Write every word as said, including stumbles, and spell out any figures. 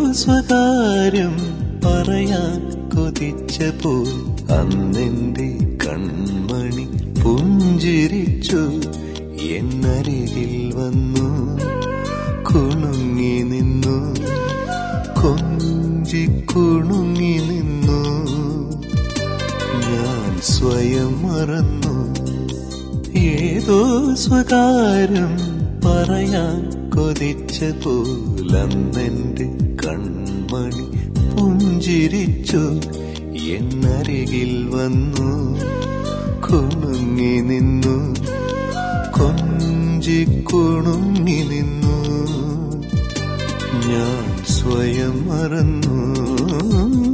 സ്വകാര്യം പറയാൻ കൊതിച്ചപ്പോൾ അന്നെന്റെ കൺമണി പുഞ്ചിരിച്ചു, എന്നരികിൽ വന്നു കുണുങ്ങി നിന്നു, കൊഞ്ചി കുണുങ്ങി നിന്നു. ഞാൻ സ്വയം മറന്നു. ഏതോ സ്വകാര്യം പറയാൻ കൊതിച്ചപ്പോൾ അന്നെന്റെ കൺമണി പുഞ്ചിരിച്ചു, എന്നരികിൽ വന്നു കുണുങ്ങി നിന്നു, കൊഞ്ചി കുണുങ്ങി നിന്നു. ഞാൻ സ്വയം മറന്നു.